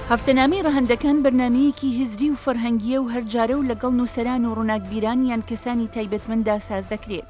هەفتەنامەی ڕەهەندەکان بەرنامەیەکی هزری و فەرهەنگیە و هەرجارە و لەگەڵ نووسەران و ڕووناکبیران یان کەسانی تایبەتمەندا ساز دەکرێت.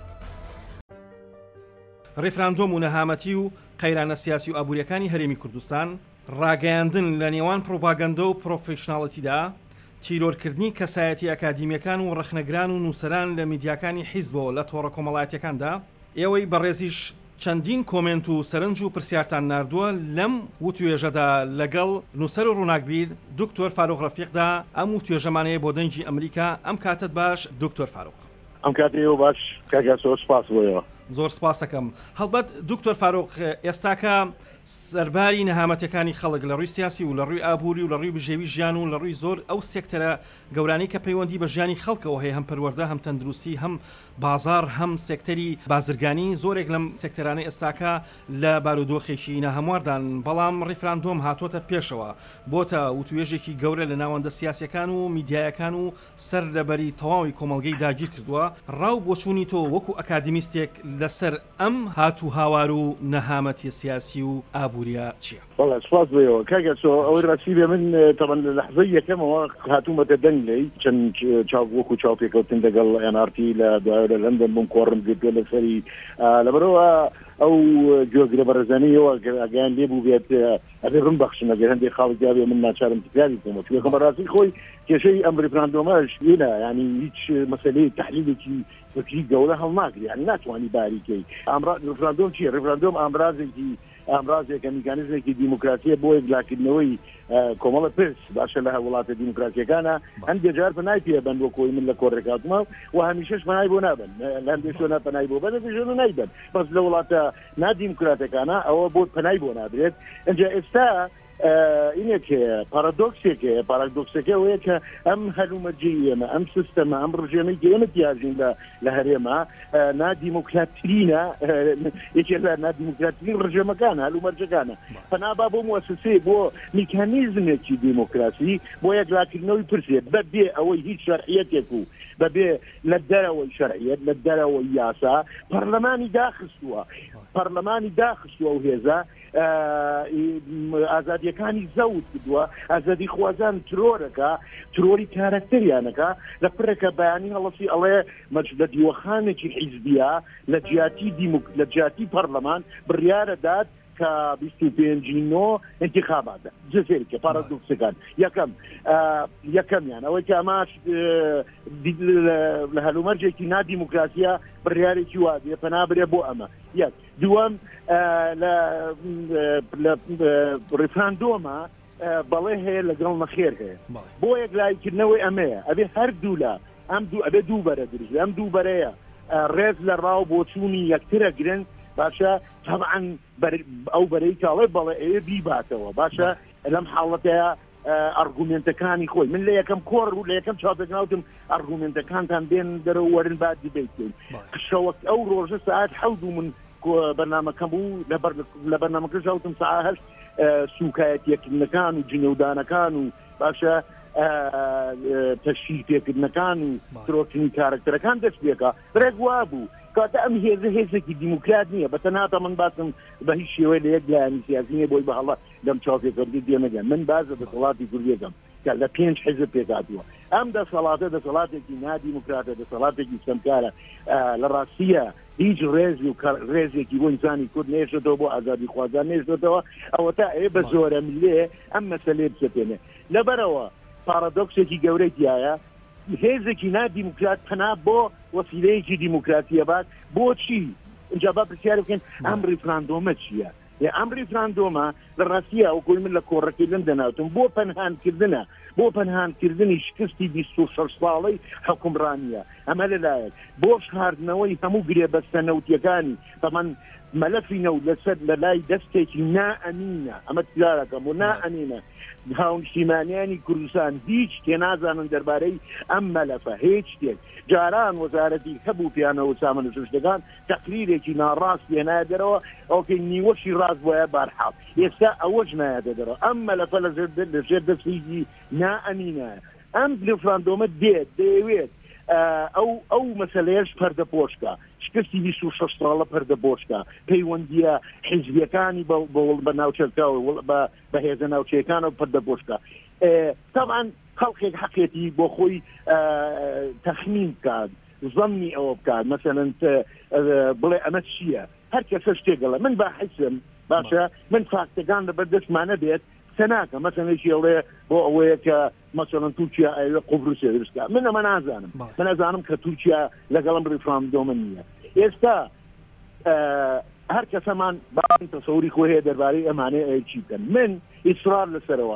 ڕێفراندۆم و نەهامەتی و قەیرانە سیاسی و ئابوووریەکانی هەرێمی کوردستان، ڕاگەیاندن لە نێوان پرۆپاگەندە و پرۆفێشناڵەتیدا، چیرۆرکردنی کەسایەتی ئەکادیمیەکان و ڕەخنەگران و نووسەران لە میدیاکانی حیزبەوە لە تۆڕە کۆمەڵایەتیەکاندا، ئێوەی بەڕێزیش چەندین کۆمنت و سەرنج و پرسیارتان ناردووە لەم وتوێژەدا لەگەڵ نووسەر و ڕووناکبیر دکتۆر فاروق ڕەفیقدا. ئەم وتوێژەمانەیە بۆ دەنگی ئەمریکا. ئەم کاتت باش دکتۆر فاروق. ئەم کاتێەوە باش کاگاسۆ سپاس بۆیەوە. زۆر سپاس دەکەم. هەڵبەت دکتۆر فاروق، ئێستاکە سەرباری نەهامەتەکانی خەڵک لە ڕووی سیاسی و لە ڕووی ئابووری و لە ڕووی بژێوی ژیان و لە ڕووی زۆر ئەو سێکتەرە گەورانی کە پەیوەندی بە ژیانی خەڵکەوە هەیە، هەم پەروەردە، هەم تەندروستی، هەم بازار، هەم سێکتەری بازرگانی، زۆرێک لەم سێکتەرانەی ئێستاکە لە بارودۆخێکی نەهەمواردان. بەڵام ڕێفراندۆم هاتوۆتە پێشەوە، بۆتە وتوێژێکی گەورە لە ناوەندە سیاسیەکان و میدیایەکان و سەر لەبەری تەواوی کۆمەڵگەی داگیر کردووە. ڕاو بۆچوونی تۆ وەکو ئەکادیمیستێک لەسەر ئەم هاتوو هاوار و نەهامەتی سیاسی و ئابووریا چییە؟ والله سپاس بۆیەوە کاگەسۆ. ئەوەی ڕاستی بێ من تەمەن لە لەحزەی یەکەمەوە هاتوومەتە دەنگ لێی چەند وەکو چاوپێکەوتن لەگەڵ NRT لە دوایە لە لەندەن بم کۆڕم گرتووە لەسەری لەبەرەوە ئەو گوێگرە بەڕێزانیەوە ئەگەیان لێبوو بێت ئەبێ ڕم بەخشن ئەگەر هەندێک خاڵێکا بێ من ناچارم تکراری بکەم. چونکە بەڕاستی خۆی کێشەی ئەم ڕێفراندۆمەش وێنە، ینی هیچ مەسەلەی تحلیلێکی وەکی گەورە هەڵناگری، یعنی ناتوانی باریکەی. ڕێفراندۆم چییە؟ ڕێفراندۆم ئامرازێکە میکانیزمێکی دیموکراسیە بۆ یەکلاکردنەوەی کۆمەڵە پرس باشە لە وڵاتە دیموکراسیەکانە. هەندێک جار پەنای پێبەن بۆ کۆی من لە کۆڕێکاتمە و هەمیشەش پەنای بۆ نابن، لە هەندێک شوێنە پەنای بۆ بەن شوێنە نایبن، بەس لە وڵاتە نادیموکراتەکانە ئەوە بۆ پەنای بۆ نابرێت. ئەنجا ئێستا اینێک پارادۆکسەکە ئەوەیە کە ئەم هەلومەرجەی ئێمە، ئەم سیستەمە، ئەم ڕژێمەی ئێمە تیاژین لە هەرێمە نادیموکراتترینە، یەکێک لە نادیموکراتترین ڕژێمەکانە، هەلومەرجەکانە. پەنابا بۆ موەسسەی بۆ میکانیزمێکی دیموکراسی بۆ یەکلاکردنەوەی پرسێت بەبێ ئەوەی هیچ شەرعیەتێک و بەبێ لە دەرەوەی شەرعیەت، لە دەرەوەی یاسا پەرلەمانی داخستووە و هێزە ئازادیەکانی زەوت کردووە، ئازادی خوازان ترۆری کارەکتەریانەکە لە پرێکە بەیانی هەڵەسی ئەڵێ لە دیوەخانێکی حیزبیە لە جیاتی پەرلەمان بڕیارە داد کە 25 انتخاباتە جزێریکە پارادۆکسەکان. یەکەمیان ئەوەی کە ئەماش لە هەلومەرجێکی نادیموکراسیە بڕیارێکی وادیە پەنابرێ بۆ ئەمە. یەک دووەم لە ڕێفراندۆمە بەڵێ هەیە لەگەڵ نەخێر هەیە بۆ یەکلایکردنەوەی ئەمەیە ئەبێ هەردوو لە ئەبێ دوو بەرە دروست، ئەم دوو بەرەیە ڕێز لە ڕاو بۆچوونی یەکترە گرنگ باشە. طبعا ئەو بەرەی کاڵێ بەڵێ ئەوێ بیباتەوە باشە. لەم حاڵەتەیە ئەرگومنتەکانی خۆی من لە یەکەم کۆڕ و لە یەکەم چاوپێکناوتم ئەرگومنتەکانتان بێن دەرەوە وەرن بعد دیبیتین. شەوەک ئەو ڕۆژە ساعت 7 من بەرنامەکەم بوو لە بەرنامەکە ژاوتم ساعت 8 سوکایەتیەکردنەکان و جنێودانەکان و باشە تەشکیل پێکردنەکان و ترۆکردنی کارکتەرەکان دەست پێکە ڕێک وا بوو. کاتە ئەم هێزێکی دیموکرات نییە، بەتەناتە من باسم بە هیچ شێوەیە لە یەک لایەنی سیاسی نییە بۆی بەهەڵە لەم چاوپێکەوتنی دێمەگەن. من بازە دەسەڵاتی کوردیەکەم کە لە 5 حیزب پێکاتووە. ئەم دەسەڵاتێکی نادیموکراتە، دەسەڵاتێکی سەمکارە، لە ڕاستیە هیچ ڕێزێکی بۆ ئینسانی کورد نێشتەوە، بۆ ئازادی خوازان نێشتەوە. ئەوە تا بە زۆرە ملێ ئەم مەسەلەیە بسەپێنێ. لەبەرەوە پارادۆکسێکی گەورەی تایە هێزێکی نادیموکرات پەنا بۆ وەسیلەیەکی دیموکراتیە بات. بۆچی؟ اینجا با پرسیار بکەن ئەم ڕێفراندۆمە چییە؟ ئەم ڕێفراندۆمە لە ڕاستیە ئەوکۆی من لە کۆڕەکردن دەناوتم بۆ پەنهانکردنە، بۆ پەنهانکردنی شکستی 26 ساڵەی حکومڕانیە. ئەمە لەلایەک بۆ شاردنەوەی هەموو گرێبەستە نەوتیەکانی تەمان مەلەفی نەوت لەسەر لە لای دەستێکی نائەمینە. ئەمە تیارەکەم و نائەمینە. هاونشتیمانیانی کوردستان هیچ تێنازانن دەربارەی ئەم مەلەفە هیچ شتێک. جاران وەزارەتی هەبوو پیانەوە سامانە سوشتەکان تەقریرێکی ناڕاست هێنایە دەرەوە ئەوکەی نیوەشی ڕاست بۆیە بارحاڵ. ئێستا ئەوەش نایەتە دەرەوە. ئەم مەلەفە لەژێر دەستێکی نائەمینە. ئەم ڕێفراندۆمە دێت دەیەوێت ئەو مەسەلەیەش پەردە پۆشکە شکستی 26 ساڵە پەردە پۆشکە پەیوەندیە حیزبیەکانی بە ناوچەکەوە بە هێزە ناوچەکانەوە پەردە پۆشکە طبعا خەڵکێک حەقێتی بۆ خۆی تەخمین بکات زەمنی ئەوە بکات مثلا بڵێ ئەمە چییە هەر کەسە شتێگەڵە من باحثم باشە من فاکتەکان لەبەردەستمانە بێت سەناکە مەسەلێکی ئەڵێ بۆ ئەوەیە کە مەسەڵەن تورکیا ئەوێ قوبروسێ دروستکە من ئەمە نازانم من ئەزانم کە تورکیا لەگەڵم ڕیفراندۆمە نییە ئێستا هەر کەسەمان باڵی تەسەوری خۆی هەیە دەربارەی ئەمانەیە چی بکەن من ئیسرار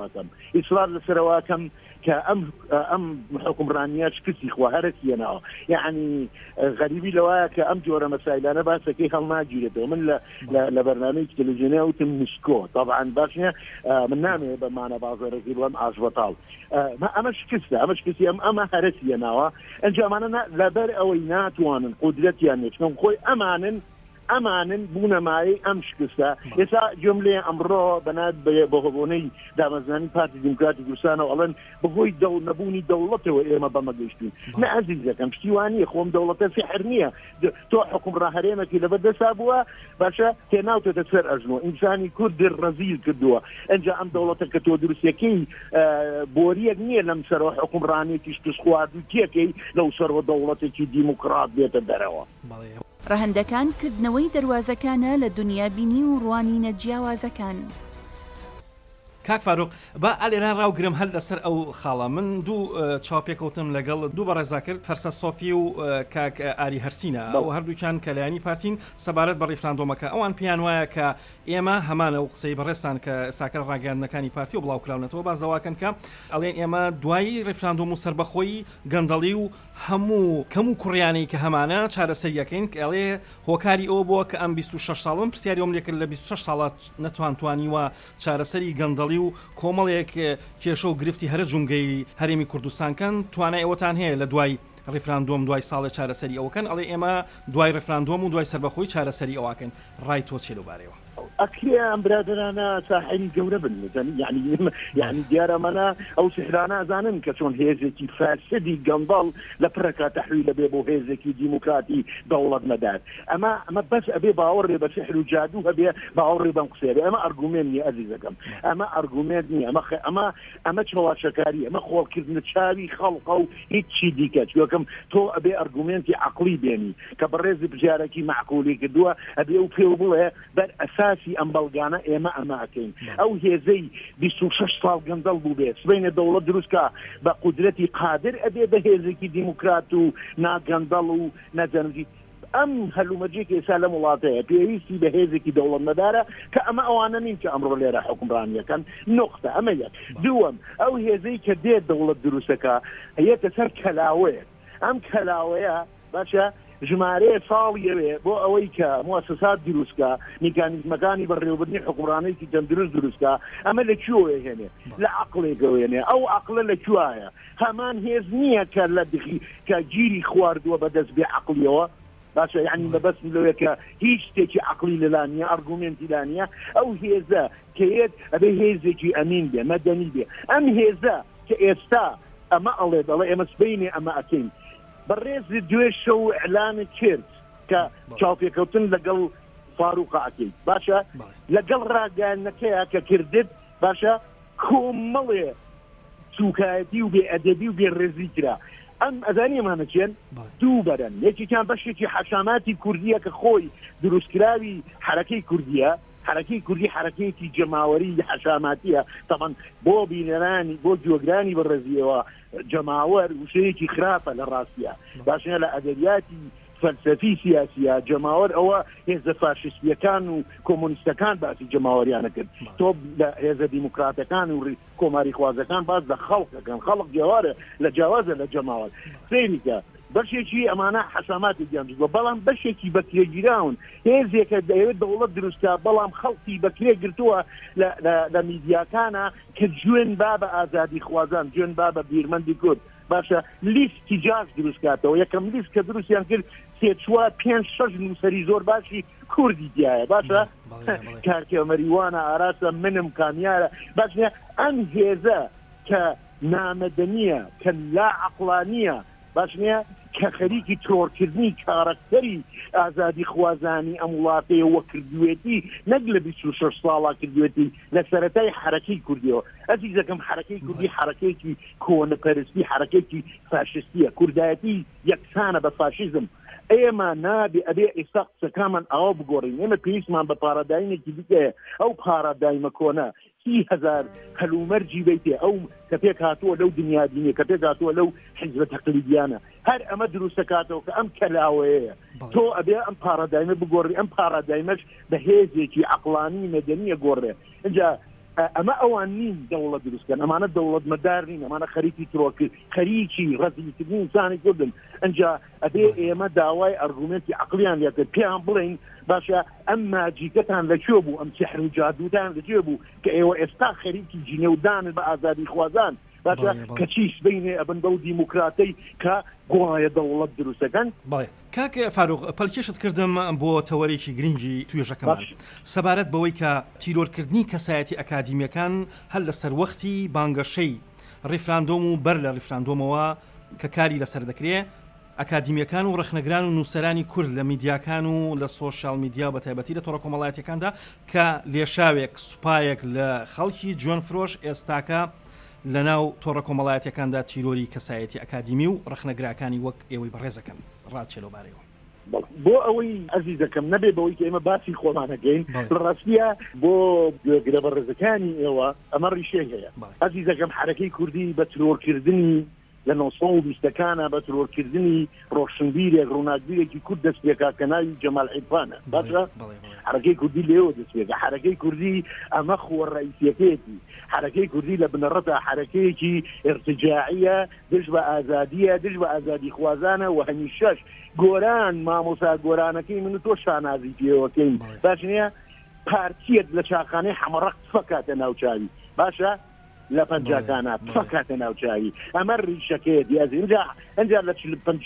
لەسەرەوەکەم کە ئەم حکومڕانیە شکستی خوا هەرەکیەنەوە یعنی غەریبی لەوایە کە ئەم جۆرە مەسایلانە باسەکەی هەڵ ناگیرێتەوە من لە بەرنامەی تەلەڤیزیۆنی وتم مسکۆ طبعا باش نییە من نامێ بەمانە بازارێکی بڵێم ئاژبەتاڵ ئەمە شکستی ئەمە هەرەکیەنەوە ئەنجامانە لەبەر ئەوەی ناتوانن قودرەتیان نێچکەم خۆی ئەمانن بوونەمایی ئەم شکستە ئێستا جملێ ئەمڕۆ بەنات بەهۆبوونەی دامەزرانی پارتی دیموکراتی کوردستانەوە ئەڵێن بەهۆی نەبوونی دەوڵەتەوە ئێمە بەمەگەیشتین نە عەزیزەکەم شتیوانیە خۆم دەوڵەتە سحر نییە تۆ حکومڕاهەرێمێکی لەبەردەستا بووە باشە تێناوتێتە سەر ئەژنۆ ئینسانی کورد ڕەزیل کردووە ئەنجا ئەم دەوڵەتە کە تۆ دروستیەکەی بۆریەک نییە لەم سەرەوە حکومڕانێکی شکست خواردوو تێکەی لەو سەرەوە دەوڵەتێکی دیموکرات بێتە دەرەوە ڕەهەندەکان کردنەوەی دەواازەکانە لە دنیابینی و ڕوانینە جیاوازەکان. کاک فاروق با ئالێران ڕاوگرم هەل لەسەر ئەو خاڵە من دوو چاوپێکەوتم لەگەڵ دوو بەڕێزا کرد فەرسە سۆفی و کاک ئاری هەرسینە ئەو هەردووچان کەلایانی پارتین سەبارەت بە ڕیفراندۆمەکە ئەوان پێیان وایە کە ئێمە هەمانە و قسەی بەڕێستان کە ساکەر ڕاگەاندنەکانی پارتی و بڵاوکراونەتەوە باز دەواکەن کە ئەڵێن ئێمە دوایی ڕیفراندۆم و سربەخۆی گەندەڵی و هەموو کەم و کوڕیانەی کە هەمانە چارەسەریەکەین کە ئەڵێ هۆکاری ئەوە بووە کە ئەم 26 ساڵم پرسیاریۆم لێکرد لە 26 ساڵات نەتوانتوانیوە چارەسەری گەندەڵی و کۆمەڵێک کێشە و گرفتی هەرە جونگەی هەرێمی کوردستانکەن توانای ئەوەتان هەیە لە دوای ڕیفراندۆم دوای ساڵی چارەسەری ئەوەکەن ئەڵێ ئێمە دوای ڕیفراندۆم و دوای سربەخۆی چارەسەری ئەوەکەن ڕای تۆ چێ لەبارەیەوە ئەکرێ ئەم برادرانە ساحری گەورە بن یعنی دیارەمەە ئەو سحرانە ئەزانن کە چۆن هێزێکی فاسدی گەندەڵ لە پرەکە تەحویل لەبێ بۆ هێزێکی دیموکراتی دەوڵەت مەدار ئەمە بەس ئەبێ باوەڕێ بە سحر و جادوو هەبێ باوەڕێ بەم قسێبێ ئەمە ئەرگومێنت نیە ئەزیزەکەم ئەمە ئەرگومێنت نیە ئەمە چاواشەکاری ئەمە خۆڵکردنە چاوی خەڵقە و هیچی دیکە چۆکەم تۆ ئەبێ ئەرگومێنتی عەقلی بێنی کە بەڕێزی بژارێکی معقولی کردووە ئەبێ و پێ بڵێ بەر ئەساسی ئەم بەڵگانە ئێمە ئەماکەین ئەو هێزەی 26 ساڵ گەندەڵ بوو بێت سبەینە دەوڵەت دروستکە بە قودرەتی قادر ئەبێ بە هێزێکی دیموکرات و ناگەندەڵ و نەجەنگی ئەم هەلومەرجێکی ئێستا لە وڵاتەیە پێویستی بە هێزێکی دەوڵەت مەدارە کە ئەمە ئەوانە نین کە ئەمڕۆ لێرە حکومڕانیەکەن نقطە ئەمە یەک دووەم ئەو هێزەی کە دێت دەوڵەت دروستەکە هەیەتە سەر کەلاوەیە ئەم کەلاوەیە باشە ژمارەیە ساڵیەوێ بۆ ئەوەی کە موسسات دروستکە میکانیزمەکانی بەڕێوەبردنی حکومڕانەیەکی دەندروست دروستکە ئەمە لە کوێ هێنێ لە عەقڵێکەوێنێ ئەو عەقڵە لە کوایە هەمان هێز نییە کە لە دخی کە گیری خواردووە بەدەست بێ عەقلیەوە باشە یعنی بەبەست لەوەیە کە هیچ شتێکی عەقلی لەلانیە ئەرگومێنتی لانیە ئەو هێزە کەیت ئەبێ هێزێکی ئەمین بێ مەدەنی بێ ئەم هێزە کە ئێستا ئەمە ئەڵێ دەڵێ ئێمە سبەینێ ئەمە ئەکەین بەڕێز دوێ شەو ئەعلانە کرد کە چاوپێکەوتن لەگەڵ فاروقەکەی باشە لەگەڵ ڕاگەیاندنەکەیە کە کردت باشە کۆمەڵێ سوکایەتی و بێ ئەدەبی و بێ ڕێزی کرا ئەم ئەزانیەمانە چێن دوو بەرن یەکێکیان بەشێکی حەشاماتی کوردیە کە خۆی دروستکراوی حرەکەی کوردیە حرەکەی کوردی حرەکەیەکی جەماوەری حەشاماتیە تەمان بۆ بینەرانی بۆ جۆگرانی بەڕێزیەوە جەماوەر وشەیەکی خراپە لە ڕاستیە باشە لە ئەدەبیاتی فەلسەفی سیاسیە جەماوەر ئەوە هێزە فاشیستیەکان و کۆمۆنیستەکان باسی جەماوەریانە کرد تۆ لە هێزە دیموکراتەکان و کۆماری خوازەکان باز لە خەڵکەکەن خەڵک جوارە لە جیاوازە لە جەماوەر سێریکە بەشێکی ئەمانە حەساماتی دیانجووە بەڵام بەشێکی بەکرێگیراون هێزێکە دەیەوێت دەوڵەت دروستە بەڵام خەڵکی بەکرێ گرتووە لە میدیاکانە کە جوێن با بە ئازادی خوازان جوێن با بە بیرمەندی کورد باشە لیستی جاز دروستکاتەوە یەکەم لیست کە دروستیان کرد سێ-چوار 5-6 نووسەری زۆر باشی کوردی دیایە باشە کارکێمەریوانە ئاراسە منم کامیارە باشە ئەم هێزە کە نامەدەنیە کە لا عەقڵانیە باش نییە کە خەریکی ترۆرکردنی کارکتەری ئازادی خوازانی ئەم وڵاتەیە وە کردوێتی نەک لە 26 ساڵا کردوێتی لە سەرەتای حرەکەی کوردیەوە. ئەزیزەکەم حرەکەی کوردی حرەکەیەکی کۆنەپەرستی حرەکەیەکی فاشستیە، کوردایەتی یەکسانە بە فاشیزم. ئێمە نابێ ئەبێ ئێستا قسەکانمان ئەوە بگۆڕین. ئێمە پێویستمان بە پاراداینێکی دیکەیە، ئەو پارادایمە کۆنە 30,000 هەلومەرجی بیتێ ئەو کە پێک هاتووە لەو دنیا دینیە، کە پێک هاتووە لەو حیزبە تەقلیدیانە، هەر ئەمە دروستەکاتەوە کە ئەم کەلاوەیە تۆ ئەبێ ئەم پارادایمە بگۆڕی. ئەم پارادایمەش بە هێزێکی عەقڵانی مەدەنیە گۆڕێ. اینجا ئەمە ئەوان نین دەوڵەت دروستکەن، ئەمانە دەوڵەت مەدار نین، ئەمانە خەریکی ترۆکرد، خەریکی ڕەزیلکردنی ئینسانی کوردن. اینجا ئەبێ ئێمە داوای ئەرگومنتی عەقلیان لێ کرد، پێیان بڵێین باشە ئەم ماجیکەتان لەکوێ بوو، ئەم سحر و جادوودان لەکوێ بوو کە ئێوە ئێستا خەریکی جینێودانن بە ئازادی خوازان، باشە کە چیش بینێ ئەبن بەو دیموکراتەی کە گوڵایە دەوڵەت دروستەکەن. بەڵێ کاکە فاروق، پەلکێشت کردم بۆ تەوەرێکی گرنگی توێژەکەمان سەبارەت بەوەی کە تیرۆرکردنی کەسایەتی ئەکادیمیەکان هەر لەسەر وەختی بانگەشەی ڕیفراندۆم و بەر لە ڕیفراندۆمەوە کە کاری لەسەر دەکرێت، ئەکادیمیەکان و ڕەخنەگران و نووسەرانی کورد لە میدیاکان و لە سۆشیال میدیا بە تایبەتی لە تۆڕە کۆمەڵایەتیەکاندا کە لێشاوێک سوپایەک لە خەڵکی جوان فرۆش ئێستاکە لە ناو تۆڕە کۆمەڵایەتیەکاندا تیرۆری کەسایەتی ئەکادیمی و ڕەخنەگراکانی وەک ئێوەی بەڕێزەکەن ڕادچێلۆبارەوە. بۆ ئەوەی ئەزیزەکەم نەبێ بەوەی کە ئێمە باسی خۆمانەگەین ڕاستیە بۆ گرە بەڕێزەکانی ئێوە ئەمە ڕیشێ هەیە. ئەزیزەکەم حرەکەی کوردی بە ترۆرکردنی لە 1920ەکانە بە ترۆرکردنی ڕۆشنبیرێک ڕووناکبیرێکی کورد دەست پێکا کە ناوی جەمال عیرفانە. باشە حرەکەی کوردی لێوە دەست پێکا. حرەکەی کوردی ئەمە خۆڕئیسیەکەیەتی. حرەکەی کوردی لە بنەڕەتە حرەکەیەکی ارتجاعیە، دژ بە ئازادیە، دژ بە ئازادی خوازانە و هەمیشەش گۆران مامۆسا گۆرانەکەی من و تۆ شانازی پێوەکەین. باش نییە پارتیەک لە چاخانەی حەمەڕەق فەکاتە ناوچاوی، باشە لە پەنجاکانە فەکاتە ناوچاوی. ئەمە ڕیشەکەیەتی. ئەنجا لە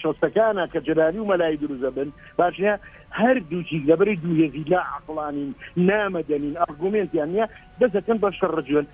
50 کە جەلالی و مەلای دروزە بن، باشە هەردووچی لەبەری دووهێزی لا عەقڵانین نامەدەنین ئەرگومنتیان نییە دەسەکەن بە شەڕەجوێن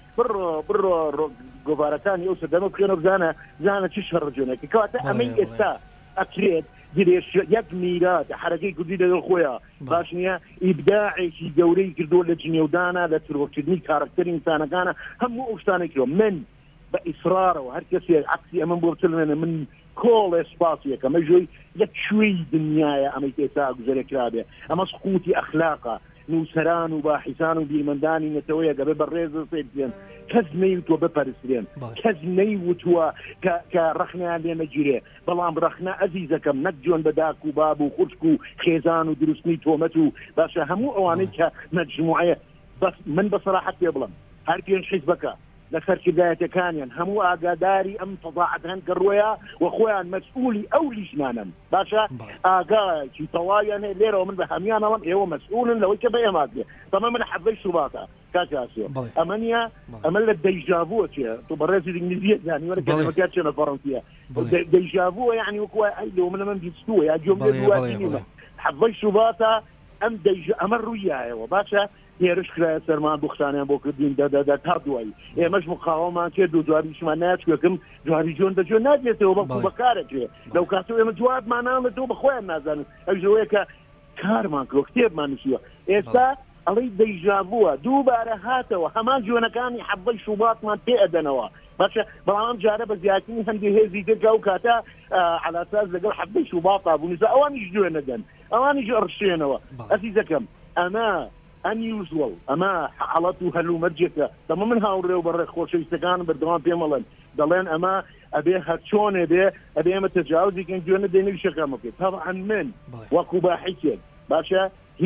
بڕۆ گۆڤارەکانی ئەو سەردەمە بخوێنە بزانە چی شەڕەجوێنێکی کەواتە ئەمەی ئێستا ئەکرێت درێژ یەک میرات حرەکەی کوردی لەگەڵ خۆیە باش نییە ئیبداعێکی گەورەی کردو لە جنێودانە لە ترۆرکردنی کارکتەری ئینسانەکانە هەموو ئەو شتانێک کرۆ. من بە ئیسرارەوە هەر کەسێک عەکسی ئەمە بۆ بچڵێنە من کۆڵێ سپاسیەکە ئەمە ژۆی یەک شوێی دنیایە ئەمەی ئێستا گوزەرێکرابێ. ئەمە سقوتی ئەخلاقە. نووسەران و باحیسان و بیرمەندانی نەتەوەیە گەبێ بەڕێز سێن کەس نەیوتووە بپەرسترێن، کەس نەیوتووە کە ڕەخنیان لێ نەگیرێ. بەڵام ڕەخنە ئەزیزەکەم نەک جۆن بە داک و باب و خوشک و خێزان و دروستنی تۆمەت و باشە هەموو ئەوانەی کە مەجموعەیە. من بەسەراحەت پێ بڵم هەر پێنج حیزبەکە لە سەرکردایەتەکانیان هەموو ئاگاداری ئەم تەضاعەتەن کڕوەیە و خۆیان مەسئولی ئەو لیژنانن. باشە ئاگایکی تەواویان هەیە لێرەوە. من بە هەمیانەڵم ئێوە مەسئولن لەوەی کە بە ئێمە بێ. تەمە من حەفەی شوباتە کاکاسیۆ ئەمە نیە، ئەمە لە دەیژاڤووە چێ تۆ بەڕێزی ئینگلیزیە زانیوەرە کەلمەکە چێنە فەڕەنسیە دەیژاڤووە یعنی وەکوای ئەی لەوە من بیستووە یا جۆم دواتینیمە حەفەی شوباتە ئەم ئەمە ڕوویایەوە. باشە هێرش کرایە سەرمان بخشانیان بۆ کردین دەدەدا تا دوایی ئێمەش مقاوەمان کرد و جواریشمان ناچوەکەم جواری جۆن دەجۆ ناجێتەوە بەڵکو بەکارەکرێ لەو کاتەوە ئێمە جوابماناڵێتەوە بە خۆیان نازانن. ئەوژەوەیە کە کارمان کرۆ کتێبمان نووسیوە. ئێستا ئەڵەی دەیژاڤووە دووبارە هاتەوە هەمان جوێنەکانی حەبەی شوباتمان پێ ئەدەنەوە. باشە بەڵام جارە بە زیاتنی هەندێک هێزی دەرگا و کاتە عەلاساس لەگەڵ حەبەی شوباتا بوون ئەوانیش جوێنەدەن ئەوانیش ئەڕشێنەوە. ئەزیزەکەم ئەمە unusual ئەمە حەڵەت و هەلومەرجێکە. دەمە من هاوڕێ و بەڕێ خۆشەویستەکان بەردەوام پێمەڵێن دەڵێن ئەمە ئەبێ هەرچۆنێ بێ ئەبێ ئێمە تەجاوزێکن گوێنە دێنەویشەکەمە بکەیت. تەبعەن من وەکو باحیسێک باشە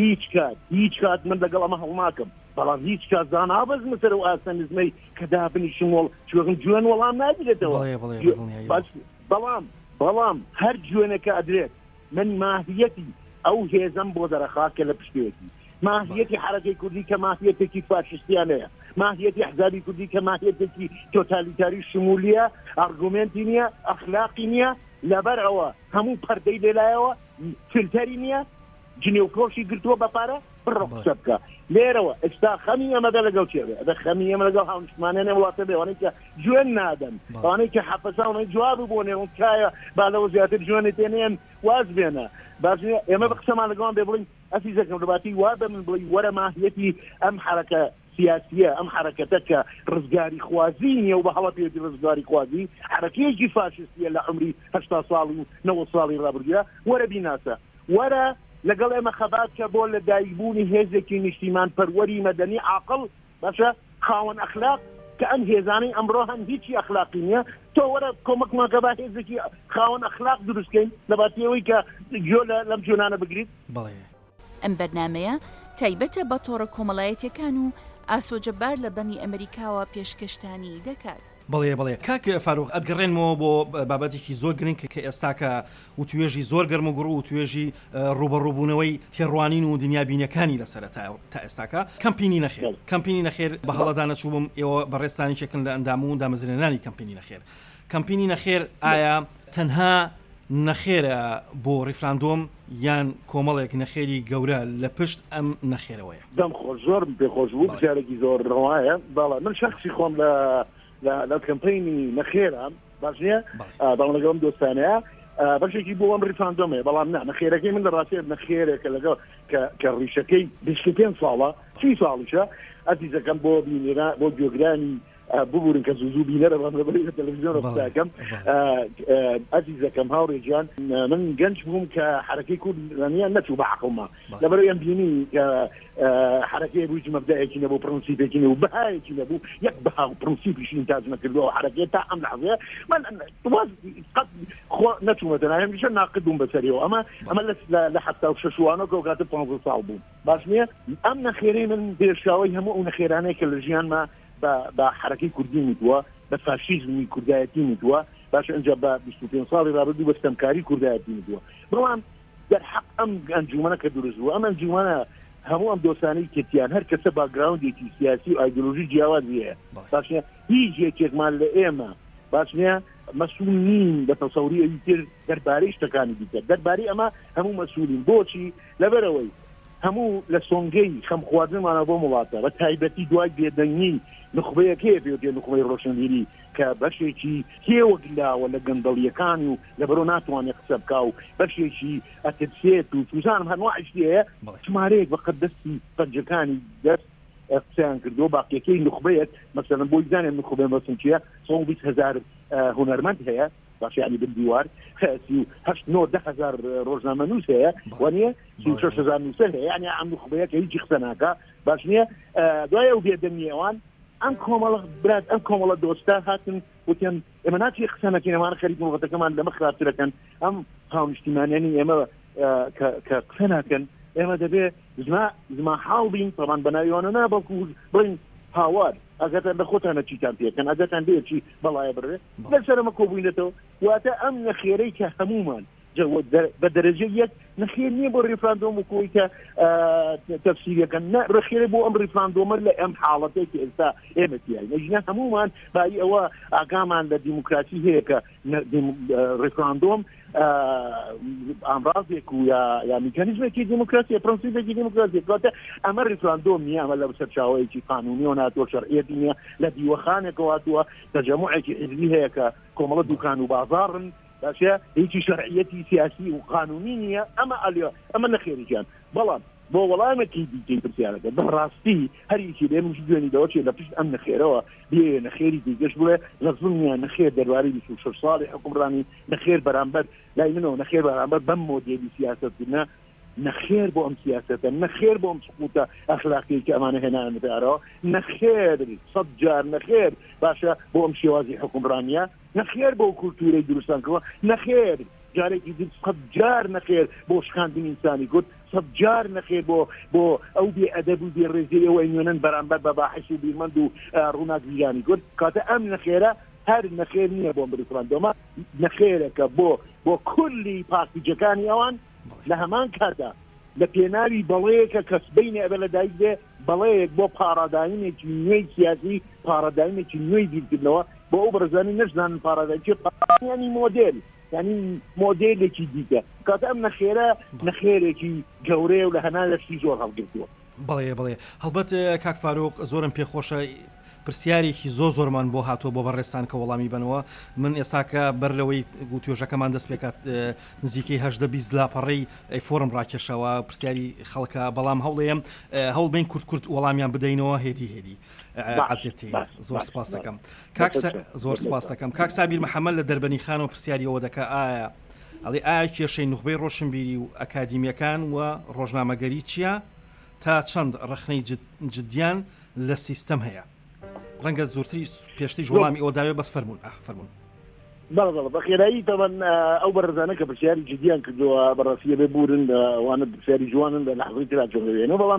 هیچ کات من لەگەڵ ئەمە هەڵناکەم، بەڵام هیچ کات زانابەزمە سەر و ئاسەنزمەی کە دابنیشم وڵ چۆغم جوێن وەڵام ناگرێتەوە. بەڵام هەر جوێنەکە ئەدرێت من ماهیەتی ئەو هێزم بۆ دەرەخاکە لە پشتێتی. ماهیەتی حرەکەی کوردی کە ماهیەتێکی فاشستیانەیە، ماهیەتی حزابی کوردی کە ماهیەتێکی تۆتالیتاری شمولیە، ئارگومنتی نییە، ئەخلاقی نییە. لەبەر ئەوە هەموو پەردەی لێلایەوە فیلتەری نییە، جنێوکۆشی گرتووە بەپارە بڕۆ قسە بکە لێرەوە ئێستا خەمی ئەمەدە لەگەڵ چێبێ ئەدە خەمی ئەمە لەگەڵ هاونشتمانێنێ وڵاتە بێوانەی کە جوێن نادەن ئەوانەی کە حەفەساونەی جواب بۆ نێوم کایە با لەوە زیاتر جوێنێ تێنێن واز بێنە باش ئێمە بە قسەمان لەگەڵان بێ بڵین ئەسیزەکەم ڕباتی وا بە من بڵی وەرە ماهیەتی ئەم حرەکە سیاسیە ئەم حرەکەتە کە ڕزگاری خوازی نیە و بە هەڵە پێوەتی ڕزگاری خوازی حرەکەیەکی فاشستیە لە عمری 80 ساڵی و 90 ساڵی ڕابردووە وەرە بیناسە وەرە لەگەڵ ئێمە خەبات کە بۆ لە دایکبوونی هێزێکی نیشتیمان پەروەری مەدەنی عاقڵ باشە خاوەن ئەخلاق کە ئەم هێزانەی ئەمڕۆ هەن هیچی ئەخلاقی نییە تۆ وەرە کۆمەکمان کە با هێزێکی خاوەن ئەخلاق دروستکەین لەباتیەوەی کە گوێ لەم جوانانە بگریت. ئەم بەرنامەیە تایبەتە بە تۆڕە کۆمەڵایەتیەکان و ئاسۆجەبار لە دەنی ئەمریکاوە پێشکەشتانی دەکات. بڵێ کاک فاروق ئەتگەڕێنمەوە بۆ بابەتێکی زۆر گرنگ کە ئێستاکە و توێژی زۆر گەرم و گوڕ و توێژی ڕوبەڕووبوونەوەی تێڕوانین و دنیابینەکانی لەسەر تا ئێستاکە کەمپینی نەخێر بە هەڵەدا نەچووبم ئێوە بەڕێستانی چێکن لە ئەندام و دامەزرێنانی کەمپینی نەخێر ئایا تەنها نەخێرە بۆ ڕیفراندۆم یان کۆمەڵێک نەخێری گەورە لە پشت ئەم نەخێرەوەیە دەمخۆ زۆر پێخۆش بوو بجارێکی زۆر ڕەوایە باڵا من شخصی خۆم لە کەمپینی نەخێرە باش نییە بەڵام لەگەڵم دۆستانەیە بەشێکی بۆ ئەم ڕیفراندۆمێ بەڵام نەخێرەکەی من لە ڕاستێت نەخێرێکە لەگەڵ کە ڕیشەکەی 25 ساڵە 30 ساڵیشە ئەزیزەکەم بۆ بینێرە بۆ گوێگرانی ببورن کە زوو بینەرە بەڵێ تەلەڤیزیۆن ڕستاکەم ئەزیزەکەم هاوڕێجان من گەنج بووم کە حرەکەی کوردیان نەچوو بە عەقڵما لەبەرەوەی ئەم بینی کە حرەکەی بووی مەبدەیەکی نەبوو پرەنسیپێکی نەبوو بەهایەکی نەبوو یەک بەها و پرەنسیپیشی ئینتاج نەکردووە حرەکەی تا ئەم لەحظەیە من قەت خۆ نەچوومەتە نایە هەمیشە ناقد بووم بەسەریەوە ئەمە لە 76 وانەوە کاتە 15 ساڵ بووم باش نییە ئەم نەخێرەی من پێشاوی هەموو ئەو نەخێرانەیە کە لە ژیانما بە حرەکەی کوردی میتووە بە فاشیزمی کوردایەتی میتووە باش ئەنجا بە 25 ساڵی ڕابردوو بە ستەمکاری کوردایەتی میتووە بەڵام دەرحەق ئەم ئەنجومەنە کە دروست بوو ئەم ئەنجومەنە هەموو ئەم دۆستانەی کتیان هەر کەسە باگراوندێکی سیاسی و ئایدۆلۆژی جیاوازی هەیە باش نییە هیچ یەکێکمان لە ئێمە باش نییە مەسئول نین بە تەسەوری ئەوی تر دەربارەی شتەکانی دیکە دەربارەی ئەمە هەموو مەسئولین بۆچی لەبەرەوەی هەموو لە سۆنگەی خەمخواردنمانە بۆ وڵاتە بە تایبەتی دوای بێدەنگی نخبەیەکەیە پێوتێ نخبەی ڕۆشنبیری کە بەشێکی هێوەگلاوە لە گەندەڵیەکانی و لەبەرەوە ناتوانێت قسە بکا و بەشێکی ئەترسێت و تووزانم هەنوعشتی هەیە ژمارەیەک بەقەت دەستی پەنجەکانی دەست قسەیان کردو باقیەکەی نخبەیەک مەسەلەن بۆی بزانێن نخبەی مەسم چییە 120,000 هونەرمەند هەیە باش یعنی بردیوار 8-9-10,000 ڕۆژنامە نووس هەیە وانە 6,000 نووسەر هەیە یعنی ئەم نخبەیە کە هیچی قسە ناکە باش نییە دوایە و بێدەنگی ئەوان ئەم کۆمەڵە برات ئەم کۆمەڵە دۆستا هاتن وتیان ئێمە ناچی قسە نەکەین ئەمانە خەریک وڵاتەکەمان لەمە خراپترەکەن ئەم هاونیشتیمانیانی ئێمە کە قسە ناکەن ئێمە دەبێ زما حاڵ بین طبعا بەناویانە نابەڵکو بڵین هاوار ئەگەتان لە خۆتانە چیتان پێکەن ئەگەتان بێچی بەڵایە بڕێ لەسەرمە کۆبووینەتەوە واتە ئەم نەخێرەی کە هەمومان بە دەرەجە یەک نەخێر نییە بۆ ڕیفراندۆم و کۆی کە تەفسیرەکەن ڕخێرە بۆ ئەم ڕیفراندۆمە لە ئەم حاڵەتێکی ئێستا ئێمە تیای نەژینە هەمومان بای ئەوە ئاگامان لە دیموکراسی هەیە کە ڕیفراندۆم ئامڕازێک و یا میکانیزمێکی دیموکراسی پرەنسیپێکی دیموکراسی کاتە ئەمە ڕیفراندۆم نییە ئەمە لە سەرچاوەیەکی قانونی و ناتۆ شەرعیەتی نییە لە دیوەخانێکەوە هاتووە تەجەموعێکی حزبی هەیە کە کۆمەڵە دوکان و بازاڕن باشە هیچی شەرعیەتی سیاسی و قانونی نییە ئەمە نەخێریجان بەڵام بۆ وەڵامێکی دیکەی پرسیارەکە بەڕاستی هەریکی لێ منش دوێنیدەوە چێ لە پشت ئەم نەخێرەوە بێ نەخێری دیگەش بڵێ لە زڵمیان نەخێر دەرواری 26 ساڵی حکومڕانی نەخێر بەرامبەر لای منەوە نەخێر بەرامبەر بەم مۆدێلی سیاسەتکردنە نەخێر بۆ ئەم سیاسەتە نەخێر بۆ ئەم سقوتە ئەخلاقی کە ئەمانە هێنانەدارەوە نەخێر 100 جار نەخێر باشە بۆ ئەم شێوازی حکومڕانیە نەخێر بۆ کولتورەی دروستانکەوە نەخێر جارێکی 100 جار نەخێر بۆ شخاندنی ئینسانی کورد 100 جار نەخێر بۆ ئەو بێ ئەدەب و بێ ڕێزی ئەوەی نوێنن بەرامبەر بە باحث و بیرمەند و ڕووناک بیانی کورد کاتە ئەم نەخێرە هەر نەخێر نییە بۆ ڕیفراندۆمە نەخێرەکە بۆ کولی پارتیجەکانی ئەوان لە هەمان کاتا لە پێناوی بەڵەیەکە کەس بینێ ئەبێ لە دایک بێ بەڵەیەک بۆ پاراداینێکی نوێی سیاسی پاراداینێکی نوێی بیرکردنەوە بۆ ئەو بەرزانی نەشدان پاراداینی مۆدێل ینی مۆدێلێکی دیکە کاتە ئەم نەخێرێکی گەورەیە و لە هەنالەشتی زۆر هەڵگرتووە. بڵێ هەڵبەت کاک فاروق زۆرم پێخۆشە پرسیارێکی زۆرمان بۆ هاتووە بۆ بەڕێستان کە وەڵامی بنەوە من ئێساکە بەر لەوەی گوتیۆژەکەمان دەست پێکات نزیکەی 18 لاپەڕی فۆرم ڕاکێشەوە پرسیاری خەڵکە بەڵام هەوڵێم هەوڵ بین کورت وەڵامیان بدەینەوە هێدی عزیەتی زۆر سپاس دەکەم زۆر سپاس دەکەم کاک سابیر محەممەد لە دەربەنی خانەوە پرسیاریەوە دەکا ئایا کێشەی نوخبەی ڕۆشنبیری و ئەکادیمیەکان و ڕۆژنامەگەری چییە تا چەند ڕخنەی جدیان لە سیستەم هەیە ڕەنگە زۆرتری پێشتی وەڵامی ئەوەداوێ بەس فەرمونون بەڵ بەخێرایی تەوان ئەو بەڕزانە کە پرسیاری جدیان کردووە بەڕاستیە بێ بورن ئەوانە پرسیاری جوانن لە لەحظەی ترا جۆڵێنەوە بەڵام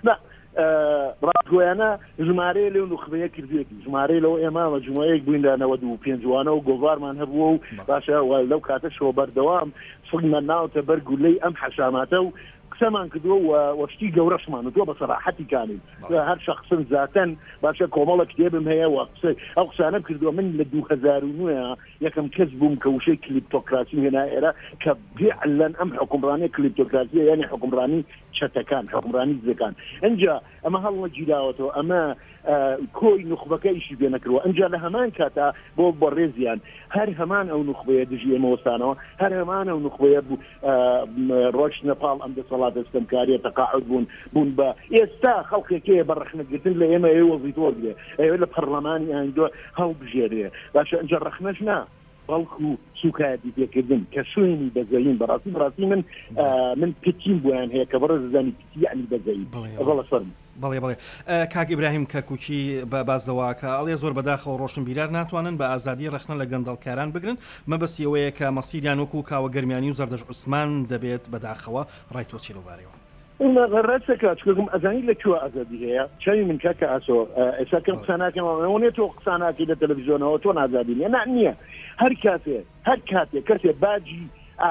ڕاستگۆیانە ژمارەیە لەو نوخبەیە کردوێتی ژمارەی لەوە ئێمە مەجموعەیەک بوویندا 95 و گۆڤارمان هەبووە و باشە لەو کاتە شۆ بەردەوام سڵمان ناوتە بەر گولەی ئەم حەشاماتە و قسەمان کردووە وەشتی گەورەشمان وتووە بە سەراحەتی کامل هەر شخصن زاتەن باشە کۆمەڵە کتێبم هەیە و ئەو قسانەم کردووە من لە 2009 یەکەم کەس بووم کە وشەی کلیپتۆکراسی هێنا ئێرە کە فعلاً ئەم حکومڕانی کلیپتۆکراسیە یعنی حکومڕانی چەتەکان حکومڕانی دزەکان ئەنجا ئەمە هەڵوە گیراوەتەوە ئەمە کۆی نوخبەکە ئیشی پێ نەکردووە ئەنجا لە هەمان کاتا بۆ ڕێزیان هەر هەمان ئەو نوخبەیە دژی ئێمەوەستانەوە هەر هەمان ئەو نوخبەیە بوو ڕۆژ نەپاڵ ئەم دەسەڵات دەستەمکاریە تەقاعد بوون بە ئێستا خەڵکێکەیە بە ڕەخنەگرتن لە ئێمە ئێوە وەزیتۆرگێ ئێوە لە پەرلەمانی ئاینجۆ هەڵبژێرێ باشە ئەنجا ڕەخنەش نا بەڵکو سوکایەتی پێکردن کە سوێنی بەزەین بەڕاستی من پتیم بۆیان هەیە کە بەڕێز زانی پتی یعنی بەزەین بەڵە فەرم بڵێ کاک ئیبراهیم کەرکووکی بە بازدەواکە ئەڵێ زۆر بەداخەوە ڕۆشن بیرار ناتوانن بە ئازادی ڕخنە لە گەندەڵکاران بگرن مەبەستیەوەیە کە مەسیریان وەکو کاوە گەرمیانی و زەردەش عوسمان دەبێت بەداخەوە ڕای تۆ چی لەوبارەوە ڕاستەکە چکم ئەزانی لەکوێ ئازادی هەیە چاوی من کاکە ئاسۆ ئێساکەم قساناکەمەوە تۆ قساناکی لە تەلەڤیزیۆنەوە تۆ نازادی نییە هەر کاتێک کەسێ باجی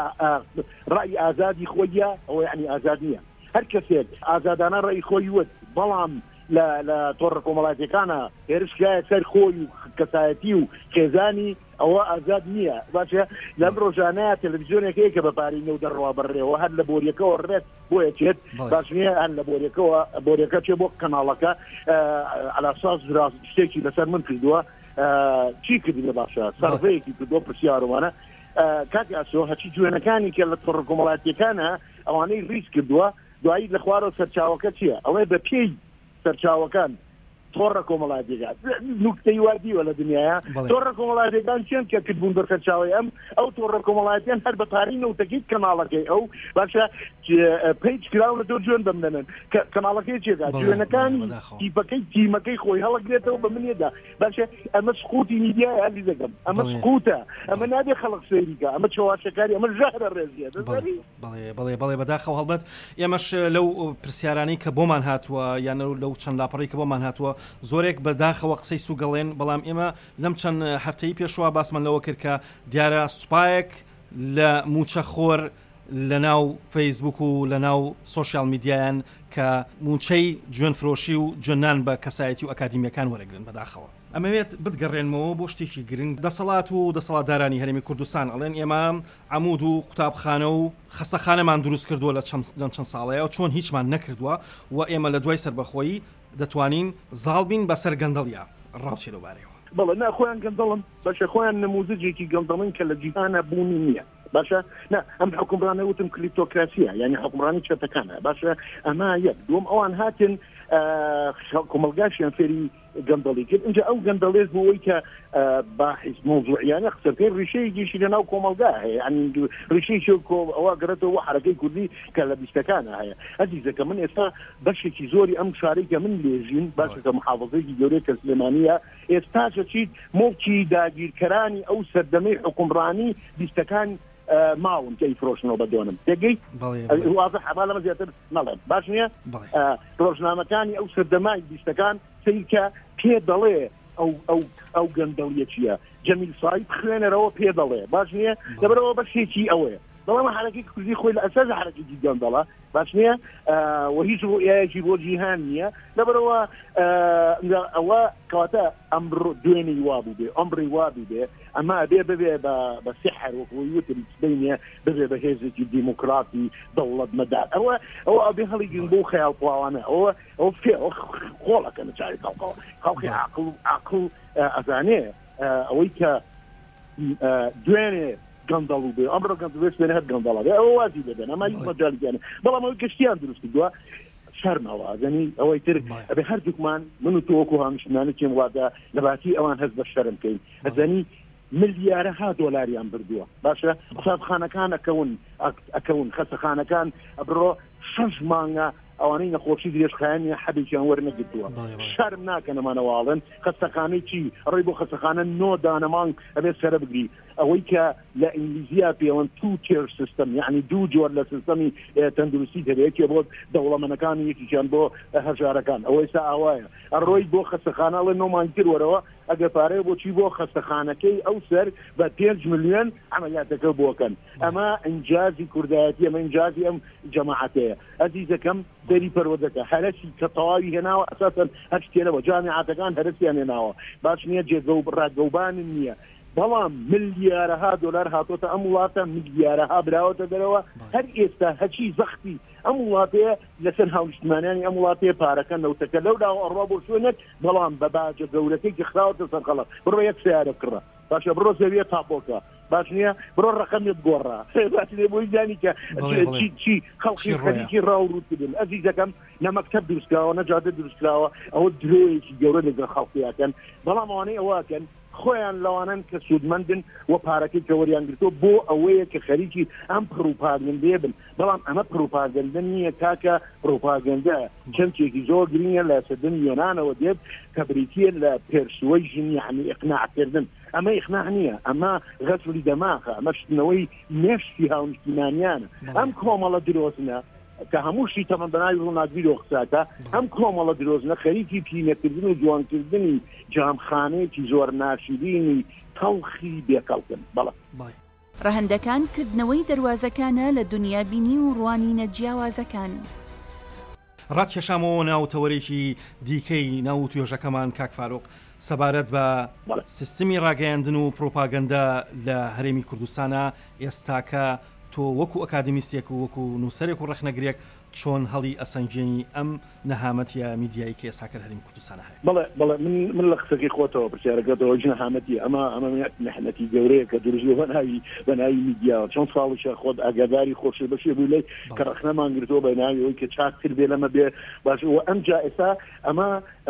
ڕای ئازادی خۆیە ئەوە یعنی ئازاد نییە هەر کەسێک ئازادانە ڕێی خۆی وت بەڵام لە تۆڕە کۆمەڵاتیەکانە هێرشگایە سەر خۆی و کەسایەتی و خێزانی ئەوە ئازاد نییە باشە لەم ڕۆژانەیە تەلەڤیزیۆنێکەیە کە بەپارینە و دەڕوا بڕێەوە هەر لە بۆریەکەەوە ڕێت بۆیە چێت باش نییە هەر لە بۆریەکە چێ بۆ کەناڵەکە ئالاساس شتێکی لەسەر من کردووە چی کردی لە باشە سەرڤەیەکی کردووە پرسیارەوانە کاتی ئاسۆ هەچی جوێنەکانی کە لە تۆڕە کۆمەڵاتیەکانە ئەوانەی ڕیز کردووە دوایی لە خوارەوە سەرچاوەکە چییە ئەوەی بە پێی سەرچاوەکان تۆڕە کۆمەڵاتیەکان نوکتەی واردیوە لە دنیاە تۆڕە کۆمەڵاتیەکان چێن کە کردبوون بە سەرچاوی ئەو تۆڕە کۆمەڵاتیان هەر بە پارینە و تەکیت کەناڵەکەی ئەو باشە پیج کراوە دۆ جوێن بمدەنن کەناڵەکەی چێدا جوێنەکانی تیمەکەی خۆی هەڵەگرێتەوە بە منێدا باشە ئەمە سقوتی میدیای هەلی دەکەم ئەمە سقوتە ئەمە نابێ خەڵق سێریکە ئەمە چاواشەکاری ئەمە ژەهرە ڕێزیە بڵێ بەداخەوە هەڵبەت ئێمەش لەو پرسیارانی کە بۆمان هاتووە یان لەو چەند لاپەڕی کە بۆمان هاتووە زۆرێک بەداخەوە قسەی سوگەڵێن بەڵام ئێمە لەم چەند هەفتەی پێشوە باسمان لەوە کرد کە دیارە سوپایەک لە موچەخۆر لە ناو فەیسبوک و لە ناو سۆشیال میدیایان کە موچەی جوێنفرۆشی و جوێنان بە کەسایەتی و ئەکادیمیەکان وەرەگرن بەداخەوە ئەمەوێت بتگەڕێنمەوە بۆ شتێکی گرنگ دەسەڵات و دەسەڵاتدارانی هەرێمی کوردستان ئەڵێن ئێمە عەمود و قوتابخانە و خەستەخانەمان دروست کردووە لە چەند ساڵەیە و چۆن هیچمان نەکردووە و ئێمە لە دوای سەربەخۆیی دەتوانین زاڵ بین بەسەر گەندەڵیا ڕاوچێ لەوبارەوە بەڵێ نا خۆیان گەندەڵم باشە خۆیان نموزجێکی گەندەڵن کە لە جیهانە بوونی نییە باشە نا ئەم حکومڕانە وتم کلیپتۆکراسیە یعنی حکومڕانی چەتەکانە باشە ئەمە یەک دوم ئەوان هاتن کۆمەلگاشیان فێری گەندەڵی کرد اینجا ئەو گەندەڵێز بۆەوەی کە باحث مۆزوعیانە قسەکەی ڕیشەیەکیشی لە ناو کۆمەلگا هەیە ینی ڕیشەی ئەوە گەرێتەوە حرەکەی کوردی کە لە بیستەکانە هەیە ئەزیزەکە من ئێستا بەشێکی زۆری ئەم شارەی کە من لێژین باشە کە محافەزەیەکی گەورەی کە سلێمانیە ئێستاشە چیت مۆکی داگیرکەرانی ئەو سەردەمەی حکومڕانی بیستەکان ماون کەی فرۆشنەوە بەدۆنم تێگەی وازە حەبا لەمە زیاتر نەڵێم باش نییە ڕۆژنامەکانی ئەو سەردەمای بیستەکان سیکە پێ دەڵێ ئەو گەندەڵیە چییە جەمیل سایب خوێنەرەوە پێ دەڵێ باش نییە لەبەرەوە بەشێکی ئەوەیە بەڵام حرەکەی کوردی خۆی لە ئەساس حرەکەی گەندەڵە باش نییە و هیچ ڕوئایەکی بۆ جیهان نییە لەبەرەوە ئەوە کەواتە ئەمڕۆ دوێنەی وابوو بێ ئەمڕی وابوو بێ ئەمە بێ بە سحر وەکوی وتم سبەینە ببێ بە هێزێکی دیموکراتی دەوڵەت مەدار ئەوە ئەبێ هەڵیگرن بۆ خەیاڵ پڵاوانە ئەوە خۆڵەکە لە چاری خەڵکی عاقڵ ئەزانێ ئەوەی کە دوێنێ گەندەڵ بێ ئەمڕۆ گەندێن هەر گەندەڵە بێ ئەوە وازی دەبێن ئەمە هیچ مەجالیانە بەڵام ئەوەی گەشتیان دروست کردووە شەرمەوە ئەزانی ئەوەی تر ئەبێ هەردووکمان من و تۆ وەکو هامیشتمانە چێم وادە لەباتی ئەوان هەست بە شەرم بکەین ئەزانی ملیارەها دۆلاریان بردووە باشە قوتابخانەکان ئەکەون خەستەخانەکان ئەبڕۆ 6 مانگە ئەوانەی نەخۆشی درێژخایانی حەبێکیان وەرنەگرتووە شەرم ناکەن ئەمانەواڵن خەستەخانەی چی ڕێی بۆ خەستەخانە 9 دانەمانگ ئەبێت سەرە بگری ئەوەی کە لە ئینگلیزیا پێوەن 2 tier system یعنی دوو جۆر لە سیستەمی تەندروستی هەبێت بۆ دەوڵەمەندەکان یەکیان بۆ هەژارەکان ئەوەی سا ئاوایە ئەڕۆی بۆ خەستەخانە لە 9 مانگ تر وەرەوە ئەگە پارەیە بۆچی بۆ خەستەخانەکەی ئەو سەر بە 5 ملیۆن ئەمەلیاتەکە بۆکەن ئەمە ئینجازی کوردایەتی ئەمە ئینجازی ئەم جەماعەتەیە ئەزیزەکەم سەری پەروەردەکە هەرسی کە تەواوی هێناوە ئەساسەن هەر شتێنەوە جامیعەتەکان هەرسیان هێناوە باش نییە جێگە و ڕاگەوبانن نییە بەڵام ملیارەها دۆلار هاتۆتە ئەم وڵاتە ملیارەها براوەتە دەرەوە هەر ئێستا هەچی زەختی ئەم وڵاتەیە لەسەر هاوشتمانیانی ئەم وڵاتەیە پارەکە نەوتەکە لەودا ئەڕوا بۆ شوێنێک بەڵام بە باجە گەورەکەی کە خراوەتە سەر خەڵک بڕۆ یەک سیارە کڕە باشە بڕۆ زەویە تاپۆکە باش نییە بڕۆ ڕقەمێت گۆڕە باش لێ بۆی زانی کە چی خەڵکی خەریکی ڕاوڕوتبن ئەزیزەکەم نە مەکتەب دروستکراوە نە جادە دروستکراوە ئەوە درۆیەکی گەورە لەگەڵ خەڵکیەکەن بەڵام ئەوانەی ئەوەکەن خۆیان لەوانن کە سوودمەندن و پارەکەی کە وەریان گرتووە بۆ ئەوەیە کە خەریکی ئەم پروپاگەندێ بن بەڵام ئەمە پروپاگەندە نییە کاکە پروپاگەندە چەندێکی زۆر گرنگە لە سەدن یۆنانەوە دێت کە بریتە لە پێرسوەیژن یعنی ئیقناعکردن ئەمە ئیقناع نییە ئەمە غەسڵی دەماخە ئەمە شتنەوەی نێشتی هاونیشتیمانیانە ئەم کۆمەڵە درۆزنە کە هەمووشی تەمەن بەناوی ڕووناکبیرۆ قساکە ئەم کۆمەڵە درۆزنە خەریکی پینەکردن و جوانکردنی جامخانەیەکی زۆر ناشرینی تەڵخی بێکەڵکن بەڵێ ڕەهەندەکان کردنەوەی دەواازەکانە لە دنیا بینی و ڕوانینە جیاوازەکان ڕاتکێشامەوە ناوتەوەرێکی دیکەی ناو توێژەکەمان کاک فاروق سەبارەت بە سیستمی ڕاگەیاندن و پرۆپاگەندە لە هەرێمی کوردستانە ئێستاکە تۆ وەکو ئەکادمیستێک و وەکو نووسەرێک و ڕەخنەگرێک چۆن هەڵی ئەسەنجێنی ئەم نەهامەتیە میدیایی کە ئێستا کە هەرێمی کوردستانە هەیە بەڵێ من لە قسەکەی خۆتەوە پرسیارەکەتەوە نەهامەتی ئەمە نەحنەتی گەورەیە کە دروست بەناوی میدیاوە چەند ساڵیشە خۆت ئاگاداری خۆشی بەشێ بوو لێ کە ڕەخنەمان گرتووە بەناوی ئەوەی کە چاکتر بێ لەمە بێ باشەوە ئەمجا ئێستا ئەمە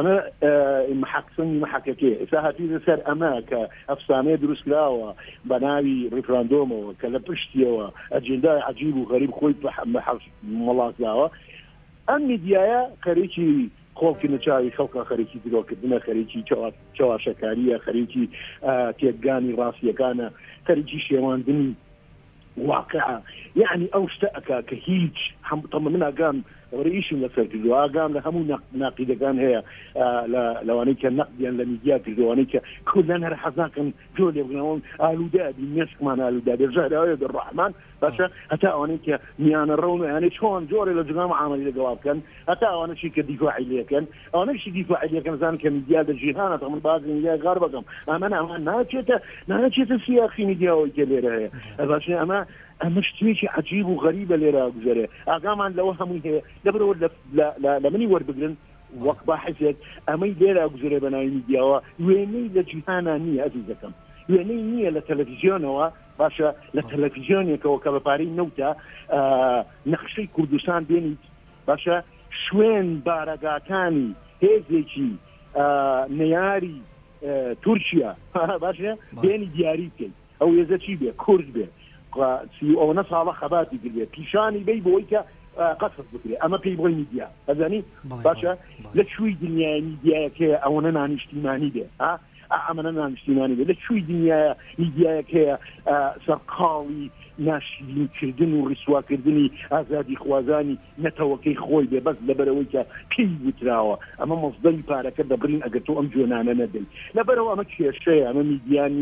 محەکسنی محەکەکێ ئێستا هاتیە سەر ئەمە کە ئەفسانەیە دروستکراوە بەناوی ڕیفراندۆمەوە کە لە پشتیەوە ئەجندای عجیب و غەریب خۆی مەڵاتداوە ئەم میدیایە خەریکی خۆڵکی نەچاوی خەڵکە خەریکی درۆکردنە خەریکی چاواشەکاریە خەریکی تێکگانی ڕاستیەکانە خەریکی شێواندنی واقعە یعنی ئەو شتە ئەکا کە هیچ تەمە من ئاگام ڕیشم لەسەر کردووە ئاگام لە هەموو ناقیدەکان هەیە لەوانەی کە نەقدیان لە میدیا کردوانەی کە کوردان هەر حەزاکەن جۆ لێ بگەنەوە ئالوودابی مێشکمان ئالوودا بێژارەوەیە دەڕەحمان باشە هەتا ئەوانەی کە میانە ڕەون یانێ چۆن جۆرێ لە جگام عاملی لەگەڵا بکەن هەتا ئەوانەشی کە دیفاعی لێکەن ئەوانەشی دیفاعی لێکەن زان کە میدیا لە جیهانە تەمەن باز میدیا غار بەکەم ئەمان ناچێتە سیاسی میدیاەوەی کە لێرە هەیە باشە ئەمە شتێکی عجیب و غەریبە لێرە گوزەرێ ئاگامان لەوە هەمووی هەیە لەبەرەوە لە منی وەربگرن وەک باحثێک ئەمەی لێرە گوزەرێ بەناوی میدیاوە وێنەی لە جیهانە نییە ئەزیزەکەم وێنەی نییە لە تەلەڤیزیۆنەوە باشە لە تەلەڤیزیۆنێکەوە کە بەپارەی نەوتە نەخشەی کوردستان بێنیت باشە شوێن بارەگاکانی هێزێکی نەیاری تورکیا باشە بێنی دیاری بکەیت ئەو هێزە چی بێ کورد بێ ئەو نە ساڵە خەباتی گرێ پیشانی بی بۆی کە قەسەت بکرێ ئەمە پێی بۆی میدیا ئەزانی باشە لە چووی دنیای میدیایەکە ئەوەنە نانیشتیمانی بێ ئەمەە نانیشتیمانی بێ لە چووی دنیای میدیایەکەیە سەرقاڵی ناشرینکردن و ڕیسواکردنی ئازادی خوازانی نەتەوەکەی خۆی بێ بەس لەبەرەوەی کە پێی وتراوە ئەمە مەزدەری پارەکە دەبرین ئەگەر تۆ ئەم جوێنانە نەدەی لەبەرەوە ئەمە کێشەیە ئەمە میدیا نییە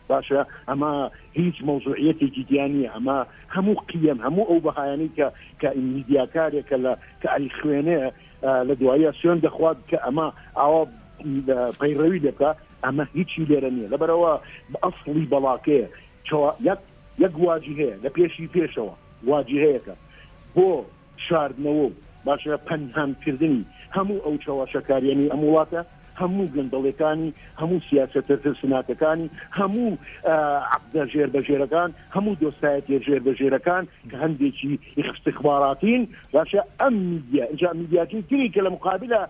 باشە ئەمە هیچ مەوزوعیەتێکی دیانە ئەمە هەموو قیم هەموو ئەو بەهایانی کە میدیاکارێکە کە ئەی خوێنێ لە دوایە سوێن دەخوات کە ئەمە ئاوا پەیڕەوی دەکە ئەمە هیچی لێرە نییە لەبەرەوە بە ئەسڵی بەڵاکەیە یەک واجی هەیە لە پێشەوە واجی هەیەکە بۆ شاردنەوە باشە پەنهانکردنی هەموو ئەو چاواشەکاریانی ئەم وڵاتە هەموو گەندەڵەکانی هەموو سیاسەتە سناتەکانی هەموو عقدە ژێربەژێرەکان هەموو دۆستایەتی ژێربەژێرەکان کە هەندێکی استخباراتین باشە ئەم میدیا میدیاتی تری کە لە مقابلە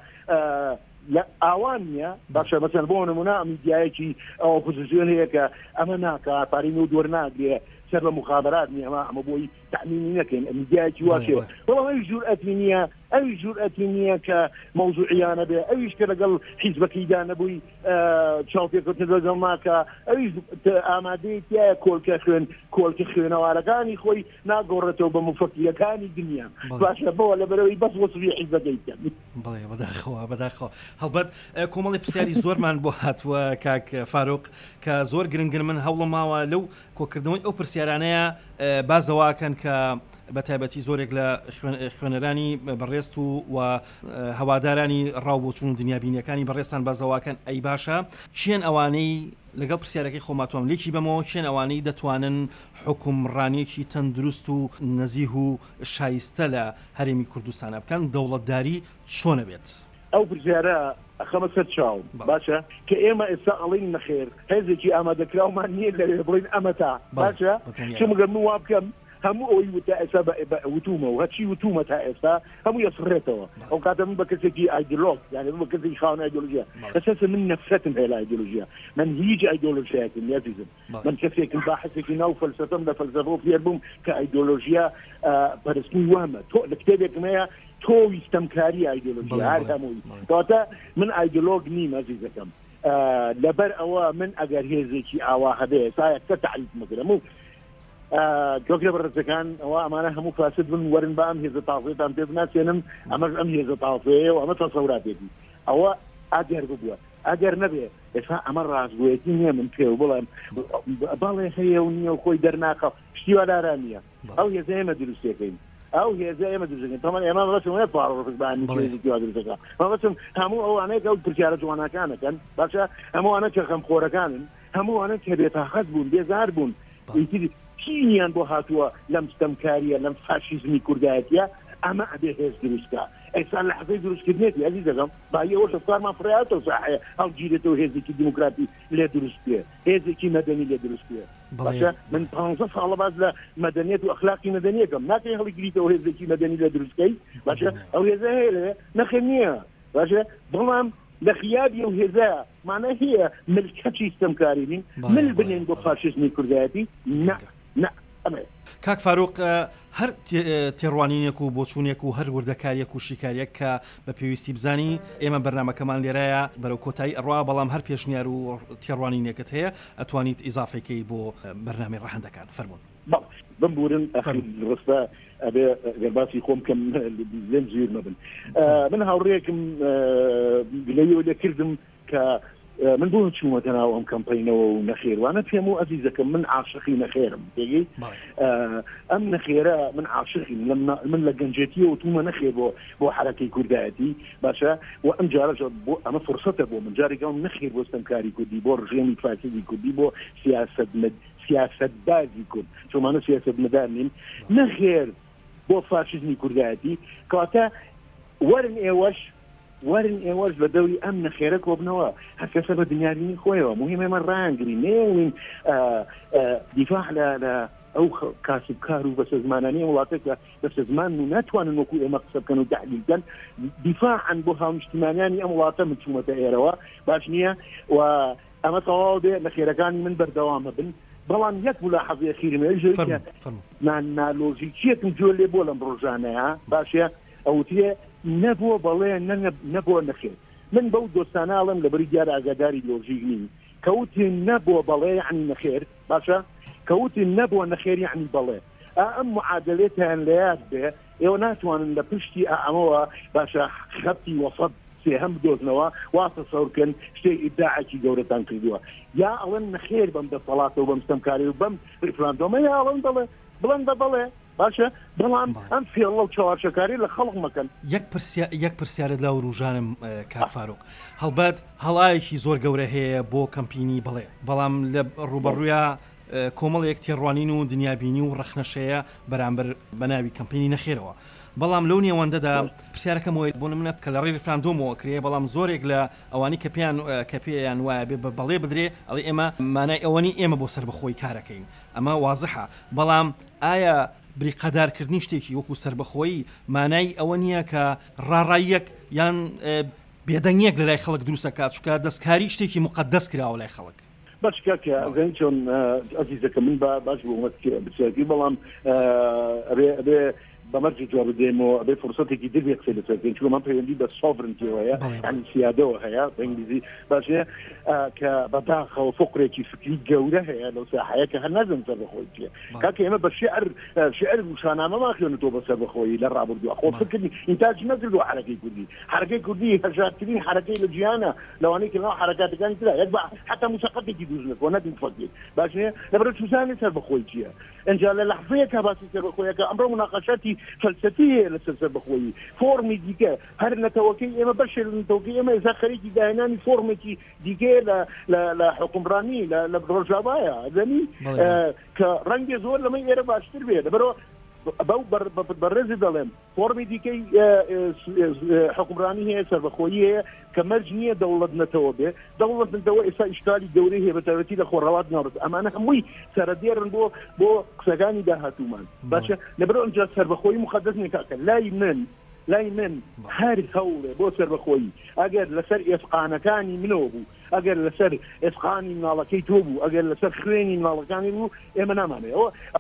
ئاوان نیە باشە مەسەن بۆ نمونە میدیایەکی ئۆپۆزیسیۆن هەیە کە ئەمە ناکە پارین و دووەرناگرێ سەر بە مخابرات نیە ئەمە بۆی تەمینی نەکەین میدیایەکی واشەوە بەڵام ئەوی جورئەتی نییە ئەوی جورئەتی نییە کە مەوزوعیانە بێ ئەویش کە لەگەڵ حیزبەکەیدا نەبووی چاوپێکەوتن لەگەڵ ماکە ئەویش ئامادەی تایە کۆلکە خوێنەوارەکانی خۆی ناگۆڕێتەوە بە مفەکیەکانی دنیا باشە بەوە لەبەرەوەی بەس وەسوی حیزبەکەی بڵێ بەداخەوە هەڵبەت کۆمەڵی پرسیاری زۆرمان بۆ هاتووە کاک فاروق کە زۆر گرنگن من هەوڵە ماوە لەو کۆکردنەوەی ئەو پرسیارانەیە بازەواکەن کە بە تایبەتی زۆرێک لە خوێنەرانی بەڕێست و هەوادارانی ڕاوبۆچوون و دنیابینیەکانی بەڕێستان بازەواکەن ئەی باشە چێن ئەوانەی لەگەڵ پرسیارەکەی خۆماتۆم لێکی بەمەوە چێن ئەوانەی دەتوانن حکومڕانێکی تەندروست و نەزیه و شایستە لە هەرێمی کوردستانە بکەن دەوڵەتداری چۆنە بێت ئەو پرسیارە ئەخەمە سەر چاوم باشە کە ئێمە ئێستا ئەڵین نەخێر هێزێکی ئامادەکراومان نییە لەوێ بڵین ئەمە تا باشە چمگەم وا بکەم هەموو ئەوی وتا ئێستا وتومەوە هەچی وتومە تا ئێستا هەموو یەسڕێتەوە ئەو کاتە من بە کەسێکی ئایدۆلۆگ یعنی بە کەسێکی خاوەن ئایدۆلۆژیا ئەساسا من نەفرەتم هەیە لە ئایدۆلۆژیا من هیچ ئایدۆلۆژیایەتم یازیزم من کەسێکم باحثێکی ناو فەلسەفەم لە فەلسەفە فێر بووم کە ئایدۆلۆژیا پەرستنی وەمە لە کتێبێکم هەیە تۆوی ستەمکاری ئایدۆلۆژیا هەر هەمووی کاتە من ئایدۆلۆگ نیم ئەزیزەکەم لەبەر ئەوە من ئەگەر هێزێکی ئاوا هەبێ سایەکە تعریف مەگرم و گۆگرە بەڕێزەکان ئەوە ئەمانە هەموو فاسد بن وەرن بە ئەم هێزە تاڵفێتان پێ بناسێنم ئەمەش ئەم هێزە تاڵفەیە و ئەمە تەسەوراتێتی ئەوە ئەگەر ببووە ئەگەر نەبێ ئێستا ئەمە ڕاستگۆیەتی نییە من پێ و بڵێم باڵێ هەیە و نییە و خۆی دەرناکە شتیواداران نییە ئەو هێزە ئێمە دروستەکەین ئەو هێزە ئێمە دروستەکەین تەمان ئێمە بەڵێم وێ پاڕۆفزبانی دروستەکە بەڵێم هەموو ئەوانەیە کە ئەو پرسیارە جوانەکانەکەن باشە هەمووانە کە خەمخۆرەکانن هەمووانە کە بێتاقەت بوون بێزار بوون چینیان بۆ هاتووە لەم ستەمکاریە لەم فاشیزمی کوردایەتیە ئەمە ئەبێ هێز دروستکە ئێستا لە حەزەی دروستکردنێتی ئەزیز دەگەم باەوە شفکارمان فڕاتەوە ساحەیە ئەو گیرێتەوە هێزێکی دیموکراتی لێ دروست پێ هێزێکی مەدەنی لێ دروست پێ باشە من 15 ساڵە باز لە مەدەنیەت و ئەخلاقی مەدەنیەکەم ناکەی هەڵیگریتەوە هێزێکی مەدەنی لێ دروستکەی باشە ئەو هێزە هەیە لێ نەخێر نییە باشە بڵام لە خیابی و هێزە مانە هەیە ملکەتی ستەمکاری بین مل بنێن بۆ فاشیزمی کوردایەتی نه کاک فاروق هەر تێڕوانینێک و بۆچوونێک و هەر وردەکاریەک و شیکاریەک کە بە پێویستی بزانی ئێمە بەرنامەکەمان لێرایە بەرەو کۆتایی ئەڕوا بەڵام هەر پێشنیار و تێڕوانینێکت هەیە ئەتوانیت ئیزافەکەی بۆ بەرنامەی ڕەهەندەکان فەرموون بمبورن ڕستە ئەبێ گەرباسی خۆم کەم لێم زیر مەبن من هاوڕێکم لەوێ لێکردم کە من بۆ چوومەتە ناو ئەم کەمپەینەوە و نەخێوانە پێم و ئەزیزەکەم من عاشقی نەخێرم تێگەی ئەم نەخێرە من عاشقی من لە گەنجێتی و تومە نەخێ بۆ حرەکەی کوردایەتی باشە و ئەم جارە بۆ ئەمە فرسەتە بۆ من جارێکم نەخێر بۆ ستەمکاری کوردی بۆ ڕژێمی فاسدی کوردی بۆ سیاسەتبازی کورد چۆمانە سیاسەتمەدار نین نەخێر بۆ فاشیزمی کوردایەتی کەواتە وەرن ئێوەش بە دەوری ئەم نەخێرە کۆبنەوە هەر کەسە بە دنیابینی خۆیەوە مهم ئێمە ڕانگری نێوین دیفاع لە ئەو کاسبکار و بەسە زمانانی وڵاتێکە بەسە زمان و ناتوانن وەکو ئێمە قسە بکەن و تحلیل بکەن دیفاعن بۆ هاونیشتیمانیانی ئەم وڵاتە من چوومەتە ئێرەوە باش نییە و ئەمە تەواو بێ نەخێرەکانی من بەردەوامە بن بەڵام یەک ملاحەزەی ئەخیرمە نالۆژیکیەکم جۆ لێ بۆ لەم ڕۆژانەیە باشە ئەوتێ نەبووە بەڵێ نەبووە نەخێر من بەو دۆستاناڵم لەبەری دیارە ئاگاداری لۆژیک نین کەوتی نەبووە بەڵێ یعنی نەخێر باشە کەوتی نەبووە نەخێر یعنی بەڵێ ئەم معادلێتیان لە یاد بێ ئێوە ناتوانن لە پشتی ئەمەوە باشە خەبتی وەسەد سێهەم بدۆزنەوە واتە سەورکەن شتێک ئیبداعێکی گەورەتان کردووە یا ئەوەن نەخێر بەم دەسەڵاتەوە بەم ستەمکاری و بەم ریفراندۆمە یا ئەوەن دەڵێ بڵندە بڵێ باشە بەڵام ئەم فێڵە و چاوارچەکاری لە خەڵق مەکەن. یەک پرسیارت لە ڕوژانم کاکفاروق هەڵبەت هەڵایەکی زۆر گەورە هەیە بۆ کەمپینی بڵێ بەڵام لە ڕوبەڕوویە کۆمەڵێک تێڕوانین و دنیابینی و ڕەخنەشەیە بەرامبەر بەناوی کەمپینی نەخێرەوە بەڵام لەو نێوەندەدا پرسیارەکەمەوەی بۆ نمونە کە لە ڕێی ریفراندۆمەوە کرێ بەڵام زۆرێک لە ئەوانی کە پێیان وایە بێ بەڵێ بدرێ ئەڵێ ئێمە مانای ئەوەنی ئێمە بۆ سەربەخۆی کارەکەین ئەمە وازحە بەڵام ئایا بریقەدارکردنی شتێکی وەکو سەربەخۆیی مانای ئەوە نییە کە ڕاڕاییەک یان بێدەنگیەک لە لای خەڵک دروستەکات چونکە دەستکاری شتێکی مقدەس کراوە لای خەڵک باشکە ئەگەن چۆن ئەزیزەکە من باش بوو بچێتی بەڵام بەمەرجی جواب دێمەوە بێ فرسەتێکی دەبێ قسەی لەسەر چون من پەیوەندی بە سۆڤرنتیەوە یعنی سیادەوە هەیە بە ئینگلیزی باشە کە بەداخەوە فقرێکی فکری گەورە هەیە لەو ساحەیە کە هەر نازم سەربەخۆی چیە کاکە ئێمە بە شعر وشانامەمان خوێنێتەوە بە سەربەخۆیی لە ڕابردووە خۆ فکردنی ئینتاج نەکردو حرەکەی کوردی هەژارترین حرەکەی لە جیهانە لەوانەیە کە حرەکاتەکانی ترا یەک حتا موسیقەتێکی دروست نەدین فەکر باشە لەبەر چوزانێ سەربەخۆی چییە ئەنجا لە لەحظەیەکە باسی سەربەخۆیەکە ئەمڕۆ مناقەشەتی فەلسەفی لەسەر سەربەخۆیی فۆرمی دیکە هەر نەتەوەکەی ئێمە بەشێ نەتەوەکەی ئێمە ئێستا خەریکی داهێنانی فۆرمێکی دیکە لە حکومڕانی لە ڕۆژاوایە دەنی کە ڕەنگێ زۆر لەمە ئێرە باشتر بێت لەبەرەوە بەو بەڕێزی دەڵێن فۆرمی دیکەی حکومڕانی هەیە سەربەخۆیی هەیە کە مەرج نییە دەوڵەت نەتەوە بێ دەوڵەت نەتەوە ئێستا ئیشکالی گەورەی هەیە بە تایبەتی لە خۆڕەوات ناڕێت ئەمانە هەمووی سەرەدێرن بۆ قسەکانی داهاتوومان باشە لەبەرەوە ئەنجا سەربەخۆیی مقدەس نێکاکە لای من هەر هەوڵێ بۆ سەربەخۆیی ئەگەر لەسەر ئێفقانەکانی منەوە بوو ئەگەر لەسەر ئێفقانی مناڵەکەی تۆ بوو ئەگەر لەسەر خوێنی مناڵەکانی بوو ئێمە نامانێ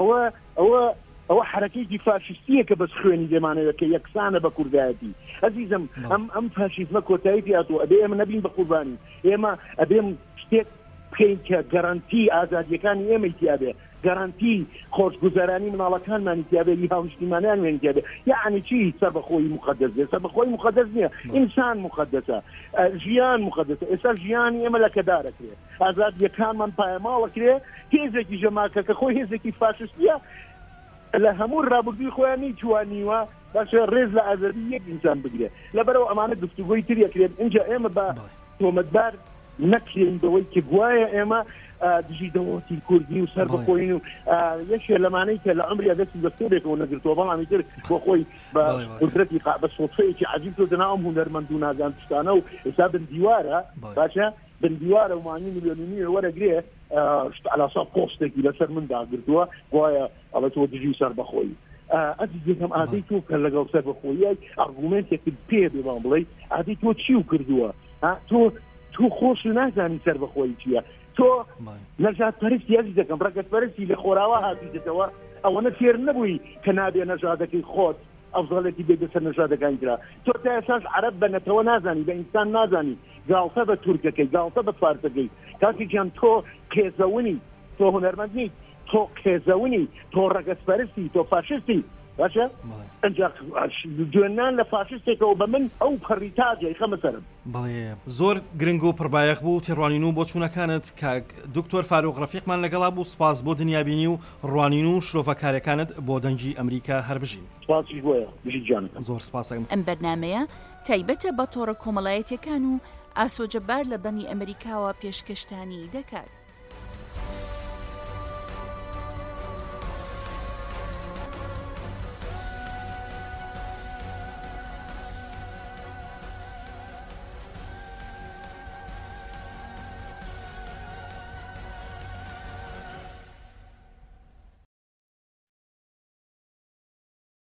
ئەوە حرەکەی فاشیستیە کە بەس خوێنی دێمانەوە کە یەکسانە بە کوردایەتی ئەزیزم ئەم فاشیزمە کۆتاییەتی هاتووە ئەبێ ئێمە نەبین بە قوربانی ئێمە ئەبێم شتێک بکەین کە گەرانتی ئازادیەکانی ئێمە تیابێ گەرانتی خۆشگوزارانی مناڵەکانمانی تیابێ هاونیشتیمانیان وێن تیابێ یعنی چی سەربەخۆیی مقدەس بێ سەربەخۆیی مقدەس نییە ئینسان مقدەسە ژیان مقدەسە ئێستا ژیانی ئێمە لەکەدارەکرێ ئازادیەکانمان پایەماڵەکرێ هێزێکی ژەماکە کە خۆی هێزێکی فاشیستیە لە هەموو ڕابردووی خۆیانی جوانیوە باشە ڕێز لە ئازادی یەک ئینسان بگرێت لەبەرەوە ئەمانە گفتوگۆی تریەکرێت اینجا ئێمە بە تۆمەتبار نەکرێن بەوەی کە گوایە ئێمە دژی دەوڵەتی کوردی و سەربەخۆین و یەکێ لەمانەی کە لە عمری دەستی دەستورێکەوە نەگرتووە بەڵامی تر بۆ خۆی بە قدرەتی بە سۆفەیەکی عەجیب کردنا ئەم هونەرمەند و نازانستانە و ئێستا بندیوارە باشە بندیوارە و مانی میلیۆنی وەرەگرێ علاسا پۆستێکی لەسەر من داگرتووە گوایە ئەڵە تۆ دژی سەربەخۆیی ئەزیزم ئادەی تۆ کە لەگەڵ سەربەخۆیی ئەرگومنتێکی پێ بێمان بڵێ ئادەی تۆ چی و کردووە تۆ خۆش نازانی سەربەخۆیی چییە تۆ نەژاد پەرستی ئەزیزەکەم ڕەگەت پەرستی لە خۆراوە هاتیتەوە ئەوەنە فێر نەبووی کە نابێ نەژادەکەی خۆت ئەفضەڵێتی بێگەسەر نەژادەکانی کرا تۆ تا ئێساش عەرەب بە نەتەوە نازانی بە ئینسان نازانی گاڵتە بە تورکەکەی گاڵتە بە فارسەکەی کاکی گیان تۆ قێزەونی تۆ هونەرمەند نیت تۆ قێزەونی تۆ ڕەگەسپەرستی تۆ فاشستی باشە ئەنجا دوێنان لە فاشستێکەوە بە من ئەو پەڕیتاجی خەمە سەرم بەڵێ زۆر گرنگ و پڕبایەخ بوو تێڕوانین و بۆ چوونەکانت کاک دکتۆر فاروق ڕەفیقمان لەگەڵا بوو سپاس بۆ دنیابینی و ڕوانین و شرۆڤەکارەکانت بۆ دەنگی ئەمریکا هەر بژین سپاسی بۆیە بژی جان زۆر سپاس ئەم بەرنامەیە تایبەتە بە تۆڕە کۆمەڵایەتیەکان و ئاسۆجەبار لە دەنی ئەمریکاوە پێشکەشتانی دەکات.